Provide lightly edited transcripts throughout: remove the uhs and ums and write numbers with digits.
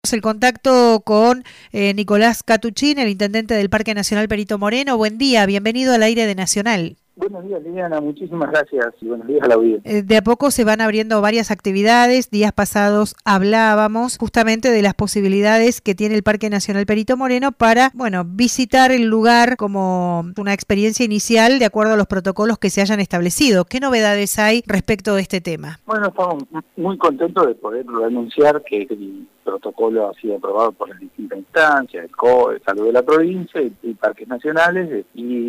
El contacto con Nicolás Catuchín, el intendente del Parque Nacional Perito Moreno. Buen día, bienvenido al aire de Nacional. Buenos días, Liliana, muchísimas gracias y buenos días a la audiencia. De a poco se van abriendo varias actividades. Días pasados hablábamos justamente de las posibilidades que tiene el Parque Nacional Perito Moreno para, visitar el lugar como una experiencia inicial de acuerdo a los protocolos que se hayan establecido. ¿Qué novedades hay respecto de este tema? Bueno, estamos muy contentos de poder anunciar que el protocolo ha sido aprobado por las distintas instancias, el COE, Salud de la provincia y Parques Nacionales,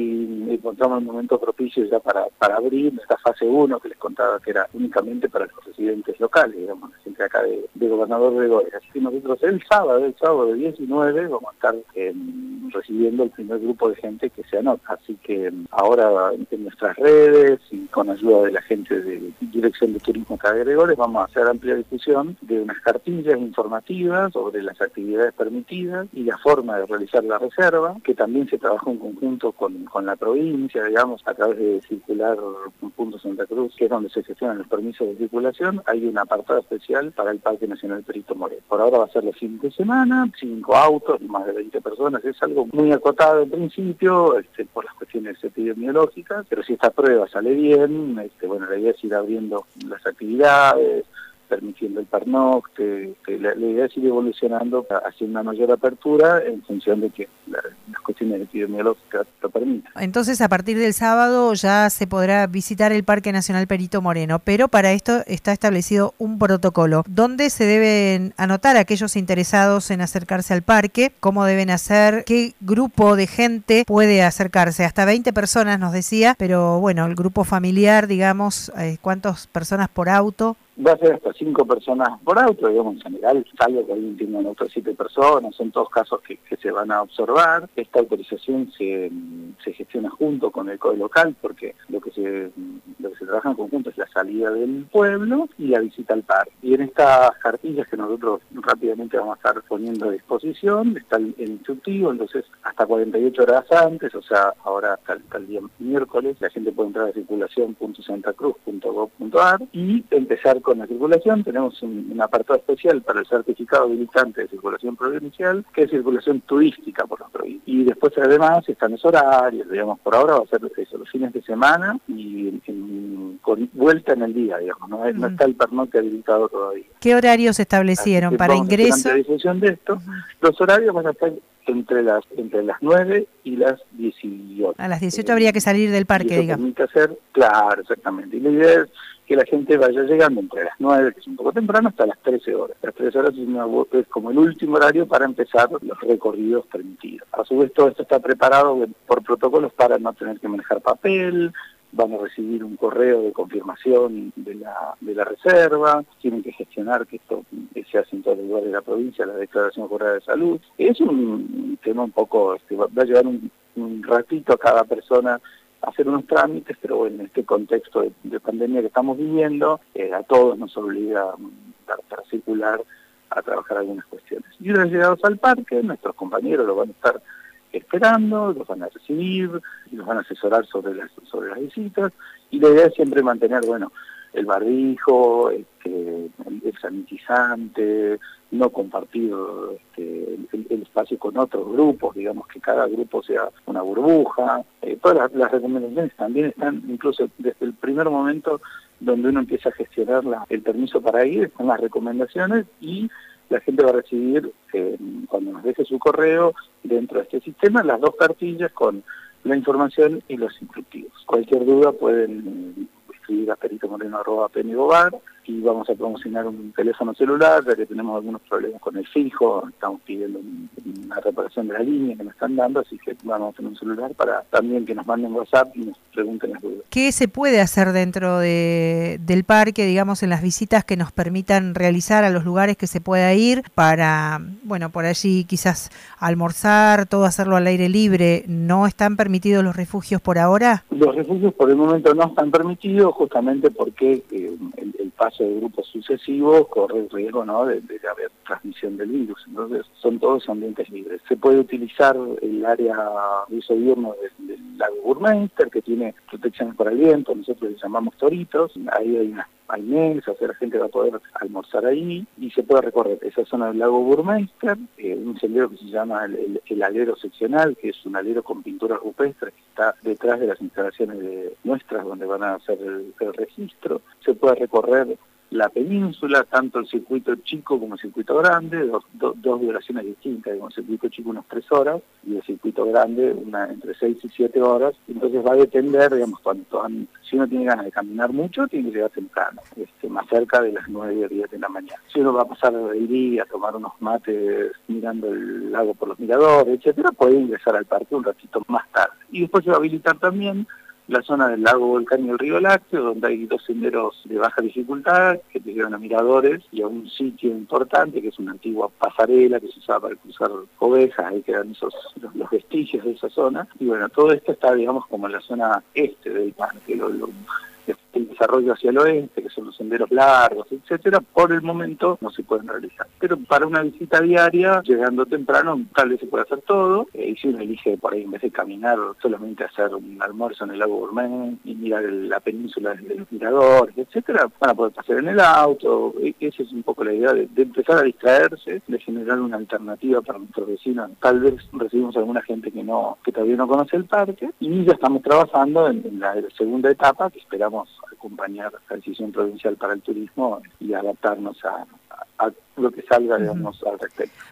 y encontramos el momento propicio ya para abrir esta fase 1 que les contaba que era únicamente para los residentes locales, digamos, la gente acá de Gobernador Gregores. Así que nosotros el sábado de 19 vamos a estar recibiendo el primer grupo de gente que se anota. Así que ahora en nuestras redes y con ayuda de la gente de Dirección de Turismo acá de Gregores vamos a hacer amplia difusión de unas cartillas informativas sobre las actividades permitidas y la forma de realizar la reserva, que también se trabajó en conjunto con la provincia, digamos, a través de Circular Punto Santa Cruz, que es donde se gestionan los permisos de circulación. Hay un apartado especial para el Parque Nacional Perito Moreno. Por ahora va a ser los fines de semana, 5 autos, más de 20 personas. Es algo muy acotado en principio, por las cuestiones epidemiológicas, pero si esta prueba sale bien, la idea es ir abriendo las actividades, permitiendo el pernocte. La idea es ir evolucionando hacia una mayor apertura en función de que las cuestiones epidemiológicas lo permitan. Entonces, a partir del sábado ya se podrá visitar el Parque Nacional Perito Moreno, pero para esto está establecido un protocolo. ¿Dónde se deben anotar aquellos interesados en acercarse al parque? ¿Cómo deben hacer? ¿Qué grupo de gente puede acercarse? Hasta 20 personas nos decía, pero el grupo familiar, digamos, ¿cuántas personas por auto? Va a ser hasta 5 personas por auto, digamos, en general, salvo que alguien tenga un auto de 7 personas, son todos casos que se van a observar. Esta autorización se gestiona junto con el COE local, porque lo que se trabaja en conjunto es la salida del pueblo y la visita al parque. Y en estas cartillas que nosotros rápidamente vamos a estar poniendo a disposición, está el instructivo, entonces hasta 48 horas antes, o sea, ahora hasta el día miércoles, la gente puede entrar a circulación.santacruz.gov.ar y empezar con la circulación. Tenemos un apartado especial para el certificado habilitante de circulación provincial, que es circulación turística por la provincia. Y después además están los horarios, digamos, por ahora va a ser eso, los fines de semana y con vuelta en el día, digamos, no está el pernocte habilitado todavía. ¿Qué horarios se establecieron para ingreso? Ante difusión de esto, los horarios van a estar entre las 9 y las 18. A las 18 habría que salir del parque, digamos. Permite hacer, claro, exactamente. Y la idea es que la gente vaya llegando entre las 9, que es un poco temprano, hasta las 13 horas. Las 13 horas es como el último horario para empezar los recorridos permitidos. A su vez, todo esto está preparado por protocolos para no tener que manejar papel. Van a recibir un correo de confirmación de la reserva, tienen que gestionar que esto se hace en todos los lugares de la provincia, la declaración jurada de salud. Es un tema un poco, va a llevar un ratito a cada persona a hacer unos trámites, pero en este contexto de pandemia que estamos viviendo, a todos nos obliga para circular a trabajar algunas cuestiones. Y una vez llegados al parque, nuestros compañeros lo van a estar esperando, los van a recibir y los van a asesorar sobre las visitas, y la idea es siempre mantener, el barbijo, el sanitizante, no compartir el espacio con otros grupos, digamos que cada grupo sea una burbuja. Todas las recomendaciones también están, incluso desde el primer momento donde uno empieza a gestionar el permiso para ir, están las recomendaciones y la gente va a recibir, cuando nos deje su correo, dentro de este sistema, las 2 cartillas con la información y los instructivos. Cualquier duda pueden escribir a peritomoreno@penigobar y vamos a promocionar un teléfono celular, ya que tenemos algunos problemas con el fijo, estamos pidiendo una reparación de la línea que nos están dando, así que vamos a tener un celular para también que nos manden WhatsApp y nos pregunten las dudas. ¿Qué se puede hacer dentro del parque, digamos, en las visitas que nos permitan realizar a los lugares que se pueda ir para, por allí quizás almorzar, todo hacerlo al aire libre? ¿No están permitidos los refugios por ahora? Los refugios por el momento no están permitidos, justamente porque el paso de grupos sucesivos corre el riesgo, ¿no?, de haber transmisión del virus. Entonces son todos ambientes libres. Se puede utilizar el área de uso diurno del lago Burmeister, que tiene protecciones para el viento, nosotros le llamamos toritos. Ahí hay unas hay mesas, la gente va a poder almorzar ahí y se puede recorrer esa zona del lago Burmeister, un sendero que se llama el alero seccional, que es un alero con pinturas rupestres que está detrás de las instalaciones nuestras donde van a hacer el registro. Se puede recorrer la península, tanto el circuito chico como el circuito grande, dos duraciones distintas, el circuito chico unas 3 horas y el circuito grande entre 6 y 7 horas, entonces va a depender, digamos, si uno tiene ganas de caminar mucho, tiene que llegar temprano, más cerca de las 9 o 10 de la mañana. Si uno va a pasar el día a tomar unos mates mirando el lago por los miradores, etcétera, puede ingresar al parque un ratito más tarde. Y después se va a habilitar también la zona del lago Volcán y el río Lácteo, donde hay 2 senderos de baja dificultad que te llevan a miradores y a un sitio importante que es una antigua pasarela que se usaba para cruzar ovejas, ahí quedan los vestigios de esa zona. Y bueno, todo esto está, digamos, como en la zona este del parque, el desarrollo hacia el oeste, que son los senderos largos, etcétera, por el momento no se pueden realizar. Pero para una visita diaria, llegando temprano, tal vez se puede hacer todo, y si uno elige por ahí, en vez de caminar, solamente hacer un almuerzo en el lago Gourmet y mirar la península desde los miradores, etcétera, van a poder pasar en el auto. Esa es un poco la idea de empezar a distraerse, de generar una alternativa para nuestros vecinos. Tal vez recibimos alguna gente que todavía no conoce el parque, y ya estamos trabajando en la segunda etapa, que esperamos acompañar la decisión provincial para el turismo y adaptarnos a lo que salga, digamos, al respecto.